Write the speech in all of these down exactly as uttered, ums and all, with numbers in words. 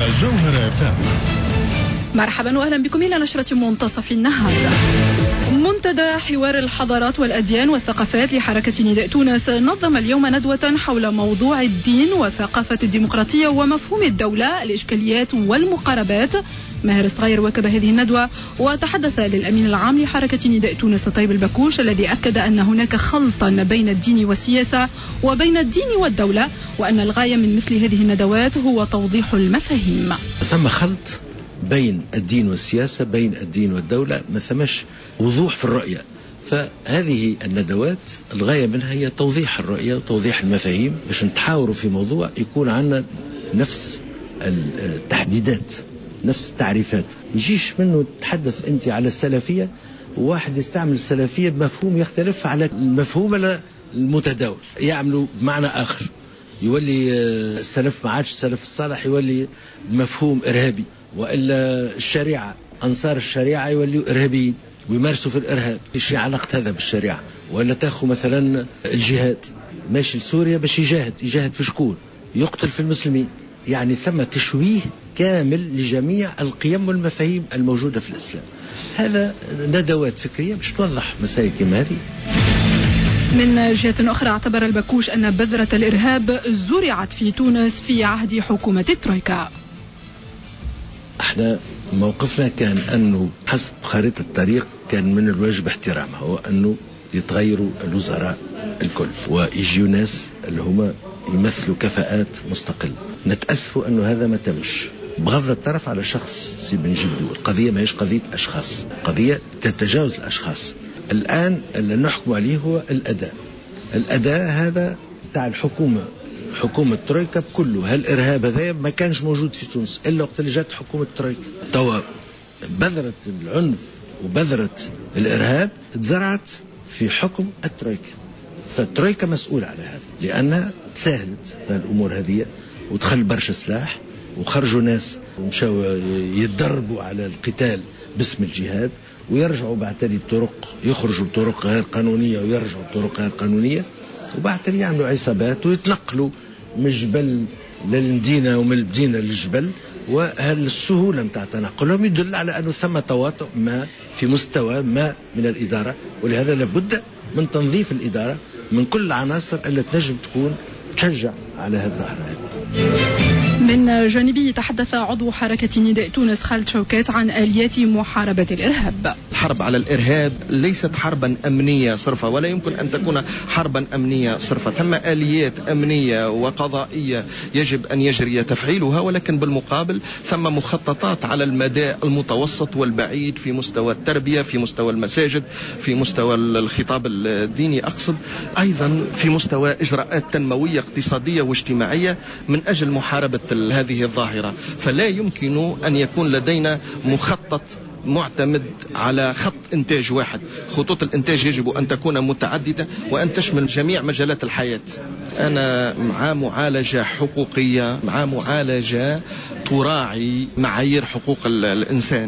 جوهرة اف ام. مرحبا واهلا بكم الى نشرة منتصف النهار. منتدى حوار الحضارات والأديان والثقافات لحركة نداء تونس نظم اليوم ندوة حول موضوع الدين وثقافة الديمقراطية ومفهوم الدولة، الإشكاليات والمقاربات. ماهر الصغير وكب هذه الندوة وتحدث للأمين العام لحركة نداء تونس طيب البكوش، الذي أكد أن هناك خلطا بين الدين والسياسة وبين الدين والدولة، وأن الغاية من مثل هذه الندوات هو توضيح المفاهيم. ثم خلط بين الدين والسياسة، بين الدين والدولة، ما ثمش وضوح في الرؤية. فهذه الندوات الغاية منها هي توضيح الرؤية وتوضيح المفاهيم، باش نتحاوروا في موضوع يكون عندنا نفس التحديدات، نفس التعريفات. يجيش منه تتحدث أنت على السلفية وواحد يستعمل السلفية بمفهوم يختلف على المفهوم المتداول، يعملوا بمعنى آخر، يولي السلف ما عادش السلف الصالح، يولي مفهوم إرهابي، وإلا الشريعة أنصار الشريعة يوليوا إرهابيين ويمارسوا في الإرهاب. إيش علاقة هذا بالشريعة؟ وإلا تأخذ مثلا الجهاد، ماشي لسوريا باش يجاهد، يجاهد في شكون؟ يقتل في المسلمين. يعني ثم تشويه كامل لجميع القيم والمفاهيم الموجودة في الإسلام. هذا ندوات فكرية باش توضح مسائل كما هذه. من جهة أخرى اعتبر البكوش أن بذرة الإرهاب زرعت في تونس في عهد حكومة الترويكا. احنا موقفنا كان أنه حسب خريطة الطريق كان من الواجب احترامها، هو أنه يتغيروا الوزراء الكل ويجيوا ناس اللي هما يمثلوا كفاءات مستقلة. نتأسفوا أنه هذا ما تمش، بغض الطرف على شخص سي بنجيبدو. القضية ما هيش قضية أشخاص، قضية تتجاوز الأشخاص. الآن اللي نحكم عليه هو الأداء. الأداء هذا تاع الحكومة، حكومة ترويكا كله. هالإرهاب هذا ما كانش موجود في تونس إلا وقت اللي جات حكومة ترويكا. توا بذرة العنف وبذرة الإرهاب تزرعت في حكم الترويكا، فالترويكا مسؤولة على هذا، لأنها تساهلت الأمور هذه وتخل برشا سلاح وخرجوا ناس ومشاو يتدربوا على القتال باسم الجهاد، ويرجعوا بعد تالي بطرق، يخرجوا بطرق غير قانونية ويرجعوا بطرق غير قانونية، وبعد تالي يعملوا عصابات ويتنقلوا من الجبل للمدينة ومن المدينة للجبل. وهالسهولة متاع تنقلهم يدل على أنه ثم تواطؤ ما في مستوى ما من الإدارة، ولهذا لابد من تنظيف الإدارة من كل العناصر اللي تنجم تكون تشجع على هذا الظاهرة هذه. من جانبه تحدث عضو حركة نداء تونس خالد شوكات عن آليات محاربة الإرهاب. الحرب على الإرهاب ليست حربا أمنية صرفة، ولا يمكن أن تكون حربا أمنية صرفة. ثم آليات أمنية وقضائية يجب أن يجري تفعيلها، ولكن بالمقابل ثم مخططات على المدى المتوسط والبعيد في مستوى التربية، في مستوى المساجد، في مستوى الخطاب الديني، أقصد أيضا في مستوى إجراءات تنموية اقتصادية واجتماعية من أجل محاربة هذه الظاهرة. فلا يمكن أن يكون لدينا مخطط معتمد على خط إنتاج واحد. خطوط الإنتاج يجب أن تكون متعددة وأن تشمل جميع مجالات الحياة. أنا مع معالجة حقوقية، مع معالجة تراعي معايير حقوق الإنسان،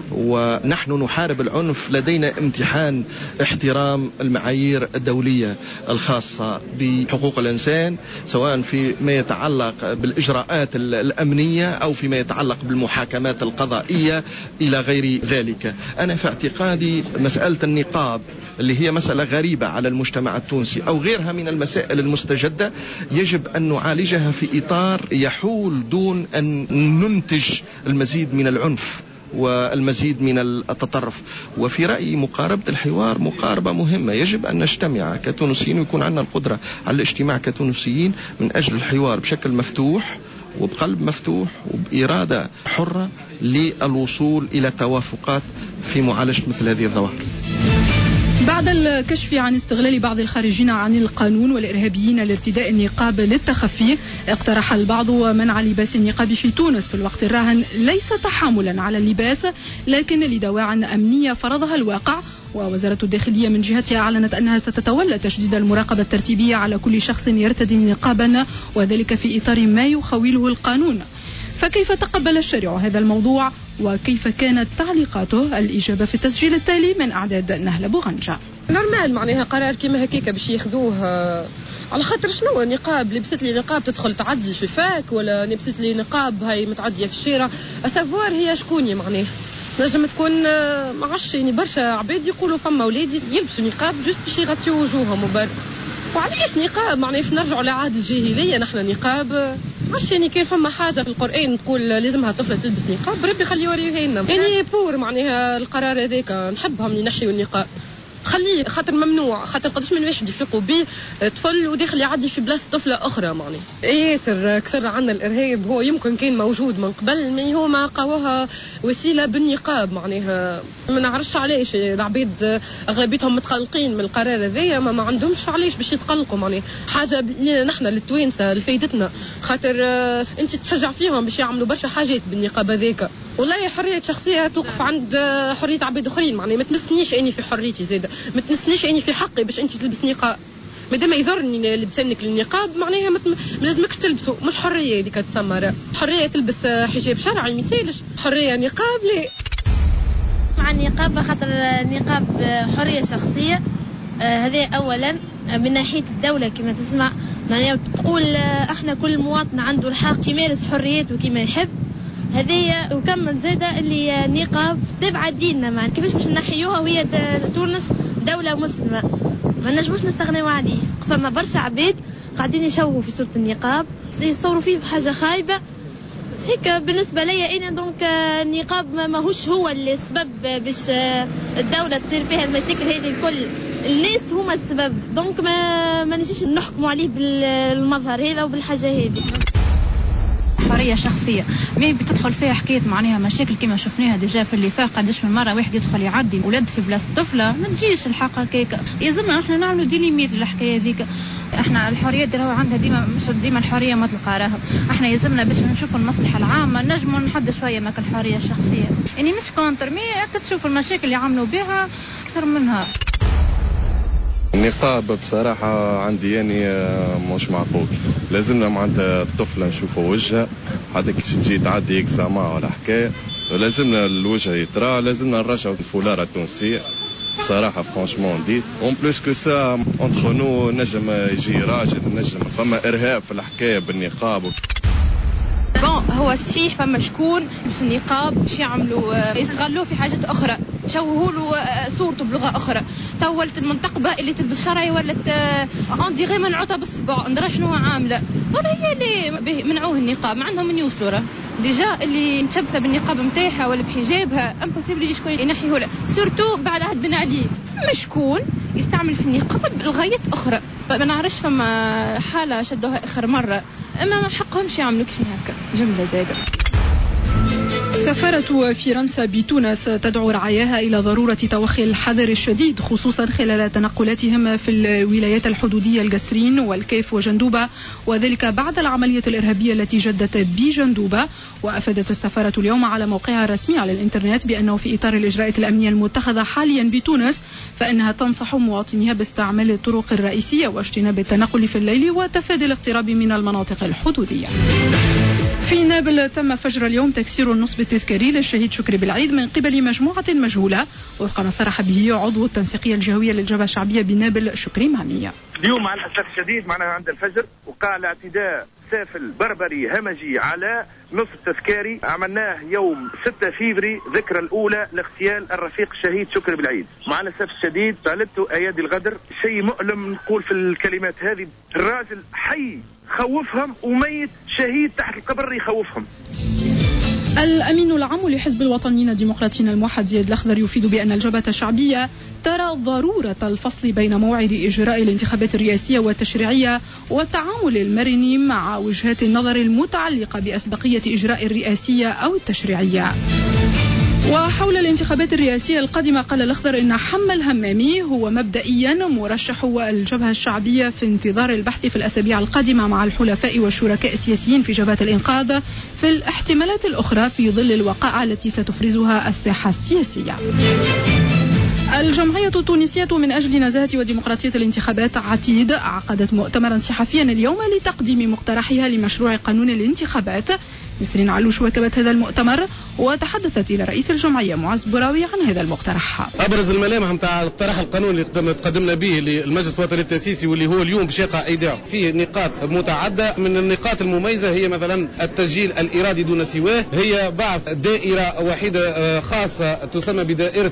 ونحن نحارب العنف. لدينا امتحان احترام المعايير الدولية الخاصة بحقوق الإنسان، سواء فيما يتعلق بالإجراءات الأمنية أو فيما يتعلق بالمحاكمات القضائية إلى غير ذلك. أنا في اعتقادي مسألة النقاب اللي هي مسألة غريبة على المجتمع التونسي أو غيرها من المسائل المستجدة يجب أن نعالجها في إطار يحول دون أن ننتج المزيد من العنف والمزيد من التطرف. وفي رأيي مقاربة الحوار مقاربة مهمة، يجب أن نجتمع كتونسيين ويكون عندنا القدرة على الاجتماع كتونسيين من أجل الحوار بشكل مفتوح وبقلب مفتوح وبإرادة حرة للوصول إلى توافقات في معالجة مثل هذه الظواهر. بعد الكشف عن استغلال بعض الخارجين عن القانون والإرهابيين لارتداء النقاب للتخفي، اقترح البعض منع لباس النقاب في تونس في الوقت الراهن ليس تحاملا على اللباس، لكن لدواعٍ أمنية فرضها الواقع. ووزارة الداخلية من جهتها أعلنت أنها ستتولى تشديد المراقبة الترتيبية على كل شخص يرتدي نقابا، وذلك في إطار ما يخوله القانون. فكيف تقبل الشارع هذا الموضوع وكيف كانت تعليقاته؟ الإجابة في التسجيل التالي من أعداد نهلة بوغنجة. نورمال، معناها قرار كيما هكيك باش ياخذوه على خاطر شنو نقاب؟ لبست لي نقاب تدخل تعدي في فاك، ولا لبست لي نقاب هاي متعديه في الشارع؟ اسافوار هي شكوني معناها نجم تكون ما عرفش يعني برشا عباد يقولوا فما ولادي يلبسوا نقاب جست باش يغطيو وجوههم وبر. وعلاش نقاب؟ معناها باش نرجعوا لعهد الجاهليه نحن نقاب؟ عرفش يعني كان فما حاجه في القران تقول لازمها طفله تلبس نقاب ربي خليه يوريه لنا. يعني بور معناها القرار هذاك نحبهم ينحيوا النقاب، خليه خاطر ممنوع، خاطر قداش من واحد يفيقوا به طفل وداخل يعدي في بلاصه طفله اخرى معناها. ياسر كسر عنا الارهاب، هو يمكن كان موجود من قبل مي هو ما قواها وسيله بالنقاب معناها. ما نعرفش علاش العباد اغلبيتهم متقلقين من القرار هذايا، ما, ما عندهمش علاش باش يتقلقوا معناها. حاجه نحن للتوانسه لفايدتنا، خاطر انت تشجع فيهم باش يعملوا برشا حاجات بالنقاب هذاك. والله حريه شخصيه توقف عند حريه عباد اخرين معناها، ما تمسنيش اني في حريتي زاده، ما تنسنيش اني في حقي باش انت تلبس نقاب. مادام يضرني لبسانك النقاب معناها ما لازمكش تلبسه، مش حريه هذيك تسمى. حريه تلبس حجاب شرعي ما يسالش، حريه نقاب لا. مع النقاب خاطر النقاب حريه شخصيه، هذا آه اولا. من ناحيه الدوله كما تسمع معناها تقول آه احنا كل مواطن عنده الحق يمارس حريته كما يحب. هذه وكمل زاده اللي نقاب تبع ديننا، معناها كيفاش باش نحيوها وهي تونس دوله مسلمه ما نجموش نستغنيو عليه. فما برشا عباد قاعدين يشوهوا في صوره النقاب، يصوروا فيه بحاجه خايبه هيك. بالنسبه لي انا دونك النقاب ماهوش هو اللي السبب باش الدوله تصير فيها المشاكل هذه الكل، الناس هما السبب. دونك ما ما نجيش نحكموا عليه بالمظهر هذا وبالحاجه هذه. حريه شخصيه مي بتدخل فيها حكايه معناها مشاكل كما شفناها ديجا في اللي فات. قداش من مره واحد يدخل يعدي ولد في بلاصه طفله، ما تجيش الحق هكاك. يلزمنا احنا نعملوا دي ليميت للحكايه هذيك. احنا الحريه اللي هو عندها ديما مش ديما الحريه مطلقه، راها احنا يلزمنا باش نشوفوا المصلحه العامه نجموا نحدوا شويه ماك الحريه الشخصيه. يعني مش كونتر مي تشوف المشاكل اللي عملوا بها اكثر منها. النقاب بصراحة عندي يعني مش معقول. لازمنا معناتها الطفلة نشوفوا وجهها حتى كي تجي تعدي اكزاما ولا حكاية، لازمنا الوجه يترى، لازمنا نرجعوا الفولارة التونسية بصراحة فرانشمون دي. اون بلوس كو سا اونتخ نو نجم يجي راجل نجم فما ارهاب في الحكاية بالنقاب. بون هو صحيح فما شكون باش النقاب باش يعملوا يستغلوه في حاجات اخرى، شوهوا له صورته بلغه اخرى. تولت المنتقبه اللي تلبس شرعي ولات اون ديغي منعوتها بالصبع ندرى شنو عامله، ولا هي اللي منعوه النقاب ما عندهم من يوصلوا. راه ديجا اللي متشبثه بالنقاب نتاعها ولا بحجابها امبوسيبل يجي شكون ينحيه لها، سورتو بعد عهد بن علي. فما شكون يستعمل في النقاب لغايات اخرى. ما نعرفش فما حاله شدوها اخر مره، اما ما حقهمش يعملوا كيف هكا جمله زاده. سفارة فرنسا بتونس تدعو رعاياها إلى ضرورة توخي الحذر الشديد خصوصا خلال تنقلاتهم في الولايات الحدودية القسرين والكيف وجندوبة، وذلك بعد العملية الإرهابية التي جدت بجندوبة. وأفادت السفارة اليوم على موقعها الرسمي على الإنترنت بأنه في إطار الإجراءات الأمنية المتخذة حاليا بتونس فإنها تنصح مواطنيها باستعمال الطرق الرئيسية واجتناب التنقل في الليل وتفادي الاقتراب من المناطق الحدودية. في نابل تم فجر اليوم تكسير النصب التذكاري للشهيد شكري بالعيد من قبل مجموعة مجهولة، وفق ما صرح به عضو التنسيقية الجهوية للجبهة الشعبية بنابل شكري مامية. اليوم مع الأسف الشديد معناها عند الفجر وقع الاعتداء سافل بربري همجي على نصب تذكاري عملناه يوم ستة فيفري ذكرى الأولى لاغتيال الرفيق الشهيد شكري بالعيد. مع الأسف الشديد طالته أيادي الغدر، شيء مؤلم نقول في الكلمات هذه. الراجل حي خوفهم وميت شهيد تحت القبر يخوفهم. الأمين العام لحزب الوطنيين الديمقراطيين الموحد زياد الأخضر يفيد بأن الجبهة الشعبية ترى ضرورة الفصل بين موعد إجراء الانتخابات الرئاسية والتشريعية والتعامل المرن مع وجهات النظر المتعلقة بأسبقية إجراء الرئاسية أو التشريعية. وحول الانتخابات الرئاسية القادمة قال الأخضر إن حمى الهمامي هو مبدئيا مرشح الجبهة الشعبية في انتظار البحث في الأسابيع القادمة مع الحلفاء والشركاء السياسيين في جبهة الإنقاذ في الاحتمالات الأخرى في ظل الوقائع التي ستفرزها الساحة السياسية. الجمعية التونسية من أجل نزاهة وديمقراطية الانتخابات عتيد عقدت مؤتمرا صحفيا اليوم لتقديم مقترحها لمشروع قانون الانتخابات نسرين علوش واكبت هذا المؤتمر وتحدثت إلى رئيس الجمعية معز بوراوي عن هذا المقترح. أبرز الملامح نتاع الاقتراح القانوني اللي تقدمنا به للمجلس الوطني التأسيسي واللي هو اليوم باش يقع إيداعه فيه نقاط متعددة. من النقاط المميزة هي مثلا التسجيل الإرادي دون سواه، هي بعث دائرة واحدة خاصة تسمى بدائرة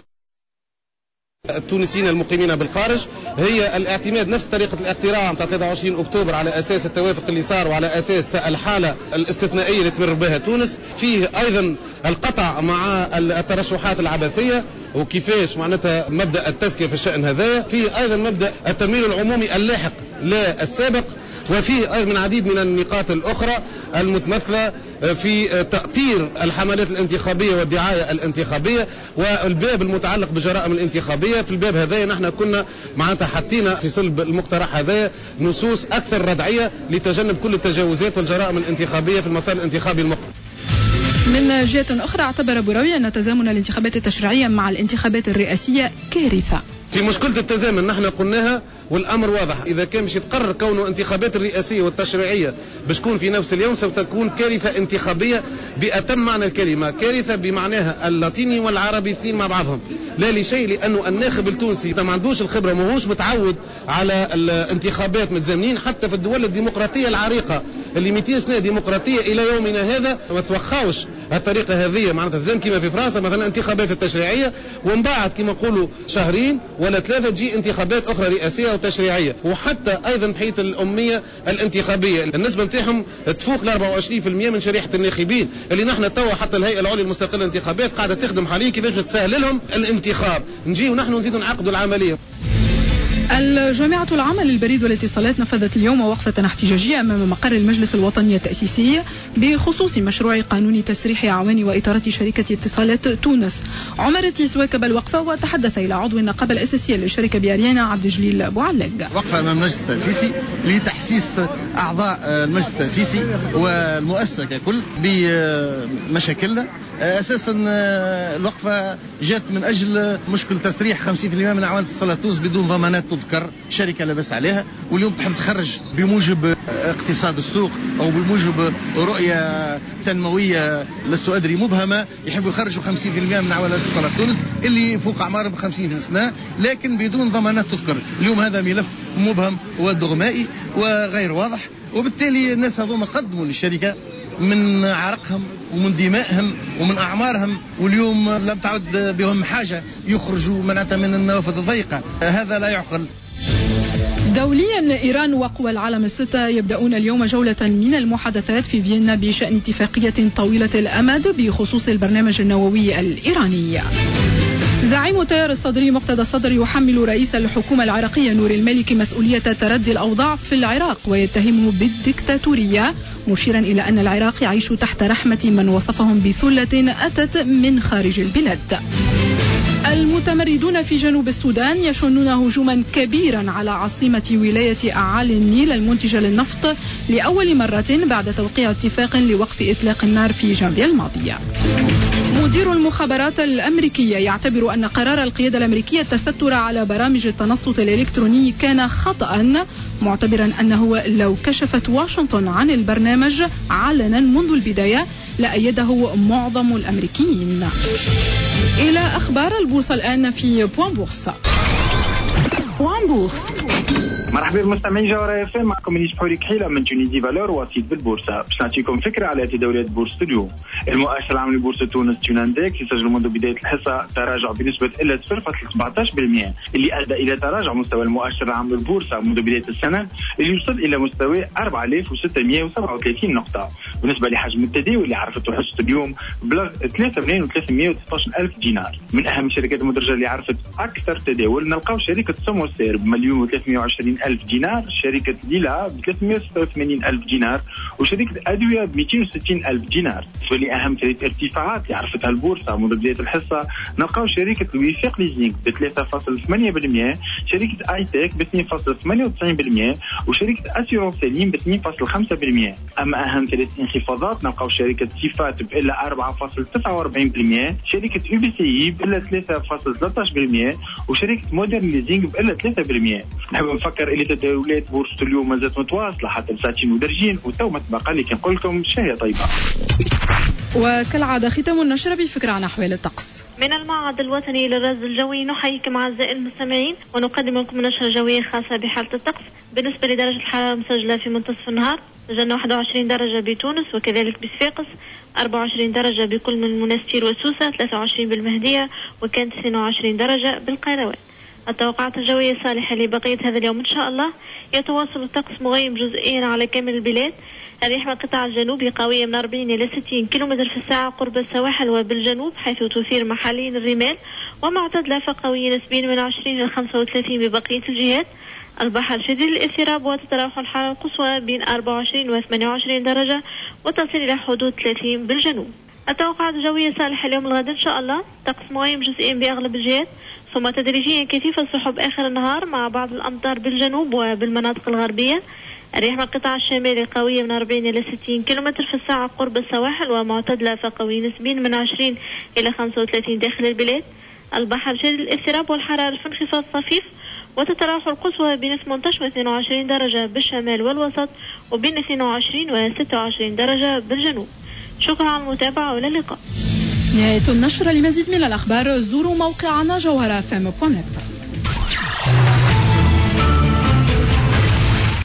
التونسيين المقيمين بالخارج، هي الاعتماد نفس طريقة الاقتراع نتاع ثلاثة وعشرين أكتوبر على أساس التوافق اللي صار وعلى أساس الحالة الاستثنائية اللي تمر بها تونس. فيه أيضا القطع مع الترشحات العبثية وكيفاش معناتها مبدأ التزكية في الشأن هذا. فيه أيضا مبدأ التمويل العمومي اللاحق لا السابق، وفيه أيضا من عديد من النقاط الأخرى المتمثلة في تأطير الحملات الانتخابية والدعاية الانتخابية والباب المتعلق بجرائم الانتخابية. في الباب هذا نحن كنا معناتها حطينا في صلب المقترح هذا نصوص أكثر ردعية لتجنب كل التجاوزات والجرائم الانتخابية في المسار الانتخابي المقبل. من جهة أخرى اعتبر بوراوي أن تزامن الانتخابات التشريعية مع الانتخابات الرئاسية كارثة. في مشكلة التزامن نحن قلناها والأمر واضح، إذا كان باش يتقرر كونه انتخابات الرئاسية والتشريعية باش تكون في نفس اليوم سوف تكون كارثة انتخابية بأتم معنى الكلمة، كارثة بمعناها اللاتيني والعربي اثنين مع بعضهم. لا لشيء، لأنه الناخب التونسي ما عندوش الخبرة، ما هوش متعود على الانتخابات متزامنين. حتى في الدول الديمقراطية العريقة اللي مئتين سنة ديمقراطية إلى يومنا هذا ما توخاوش الطريقة هذه معناتها زي كما في فرنسا مثلا انتخابات التشريعية ومن بعد كما نقولوا شهرين ولا ثلاثة تجي انتخابات أخرى رئاسية وتشريعية. وحتى أيضا بحيث الأمية الانتخابية النسبة نتاعهم تفوق ل أربعة وعشرين بالمئة من شريحة الناخبين اللي نحن توا حتى الهيئة العليا المستقلة للانتخابات قاعدة تخدم حاليا كيفاش تسهل لهم الانتخاب. نجي ونحن نزيد نعقدوا العملية. الجامعة العامة للبريد والاتصالات نفذت اليوم وقفة احتجاجية أمام مقر المجلس الوطني التأسيسي بخصوص مشروع قانون تسريح أعوان وإطارات شركة اتصالات تونس. عمر التيس واكب الوقفة وتحدث إلى عضو النقابة الأساسية للشركة بأريانا عبد الجليل بوعلق. وقفة أمام المجلس التأسيسي لتحسيس أعضاء المجلس التأسيسي والمؤسسة ككل بمشاكلنا. أساسا الوقفة جاءت من أجل مشكل تسريح خمسين بالمئة من أعوان اتصالات تونس بدون ضمانات تذكر شركة لبس عليها، واليوم تحب تخرج بموجب اقتصاد السوق أو بموجب رؤية تنموية لست أدري مبهمة، يحبوا يخرجوا خمسين بالمئة من أعوان اتصالات تونس اللي فوق أعمارهم بخمسين سنة لكن بدون ضمانات تذكر. اليوم هذا ملف مبهم ودغمائي وغير واضح، وبالتالي الناس هذوما قدموا للشركة من عرقهم ومن دمائهم ومن أعمارهم، واليوم لم تعد بهم حاجة يخرجوا منعتا من النوافذ الضيقة. هذا لا يعقل. دوليا إيران وقوى العالم الستة يبدأون اليوم جولة من المحادثات في فيينا بشأن اتفاقية طويلة الأمد بخصوص البرنامج النووي الإيراني. زعيم التيار الصدري مقتدى الصدر يحمل رئيس الحكومة العراقية نور المالكي مسؤولية تردي الأوضاع في العراق ويتهمه بالديكتاتورية، مشيرا إلى أن العراق يعيش تحت رحمة من وصفهم بثلة أتت من خارج البلاد. المتمردون في جنوب السودان يشنون هجوما كبيرا على عاصمة ولاية أعالي النيل المنتجة للنفط لأول مرة بعد توقيع اتفاق لوقف إطلاق النار في جانفي الماضي. مدير المخابرات الأمريكية يعتبر أن قرار القيادة الأمريكية التستر على برامج التنصت الإلكتروني كان خطأ، معتبرا أنه لو كشفت واشنطن عن البرنامج علنا منذ البداية لأيده معظم الأمريكيين. إلى أخبار البورصة الآن في بوان بورصة. بوان بورصة. مرحبا بالمستمعين جوهر اف ام، معكم منيس بحوري كحيله من تونيزي فالور وسيط بالبورصه. باش نعطيكم فكره على تداولات بورصه اليوم. المؤشر العام لبورصه تونس توناندكس يسجل منذ بدايه الحصه تراجع بنسبه الا صفر فاصلة سبعة عشر بالمئة اللي ادى الى تراجع مستوى المؤشر العام للبورصه منذ بدايه السنه اللي وصل الى مستوى أربعة آلاف وستمئة وسبعة وثلاثين نقطه. بالنسبه لحجم التداول اللي عرفته حصه اليوم بلغ ثلاثة ملايين وثلاثمئة وستة عشر ألف دينار. من اهم الشركات المدرجه اللي عرفت اكثر تداول نلقاو شركه سموسير بمليون وثلاثمئة وعشرين ألف دينار، شركة ليلا ب ثلاثمئة وستة وثمانين ألف دينار، وشركة أدوية ب مئتين وستين ألف دينار. ولأهم ثلاث ارتفاعات اللي عرفتها البورصة منذ بداية الحصة نلقاو شركة الوفاق ليزينغ ب ثلاثة فاصلة ثمانية بالمئة، شركة آي تيك ب اثنين فاصلة ثمانية وتسعين بالمئة، وشركة أسيورونس سليم ب اثنين فاصلة خمسة بالمئة. أما أهم ثلاث انخفاضات نلقاو شركة صفات بإلا أربعة فاصلة تسعة وأربعين بالمئة، شركة يو بي سي بإلا ثلاثة فاصلة ثلاثة عشر بالمئة، وشركة مودرن ليزينغ بإلا ثلاثة بالمئة. نحب نفكر اللي تداولات بورصة اليوم مازالت متواصلة حتى لساعتين ودرجين وتو ما تبقى لي كي نقول لكم شهية طيبة. وكالعادة ختام النشرة بفكرة عن أحوال الطقس. من المعهد الوطني للرصد الجوي نحييكم أعزائي المستمعين ونقدم لكم نشرة جوية خاصة بحالة الطقس. بالنسبة لدرجة الحرارة المسجلة في منتصف النهار سجلنا واحد وعشرين درجة بتونس وكذلك بصفاقس، أربعة وعشرين درجة بكل من المنستير وسوسة، ثلاثة وعشرين بالمهدية، وكانت اثنين وعشرين درجة بالقيروان. التوقعات الجوية صالحة لبقية هذا اليوم إن شاء الله. يتواصل الطقس مغيم جزئيا على كامل البلاد. الرياح من القطاع الجنوبي قوية من أربعين إلى ستين كيلومتر في الساعة قرب السواحل وبالجنوب حيث تثير محليا الرمال، ومعتدلة فقوية نسبيا من عشرين إلى خمسة وثلاثين ببقية الجهات. البحر شديد الاضطراب وتتراوح الحرارة القصوى بين أربعة وعشرين و ثمانية وعشرين درجة وتصل إلى حدود ثلاثين بالجنوب. التوقعات الجوية صالحة اليوم الغد إن شاء الله. طقس مغيم جزئيا بأغلب الجهات ثم تدريجيا كثيف السحب آخر النهار مع بعض الأمطار بالجنوب وبالمناطق الغربية. الرياح من القطاع الشمالي قوية من أربعين إلى ستين كيلومتر في الساعة قرب السواحل ومعتدلة فقوية نسبيا من عشرين إلى خمسة وثلاثين داخل البلاد. البحر شديد الاضطراب والحرارة في انخفاض طفيف وتتراوح القصوى بين ثمانية عشر و اثنين وعشرين درجة بالشمال والوسط وبين اثنين وعشرين و ستة وعشرين درجة بالجنوب. شكرا على المتابعة وإلى اللقاء. نهاية النشرة. لمزيد من الأخبار زوروا موقعنا جوهرة اف ام دوت نت.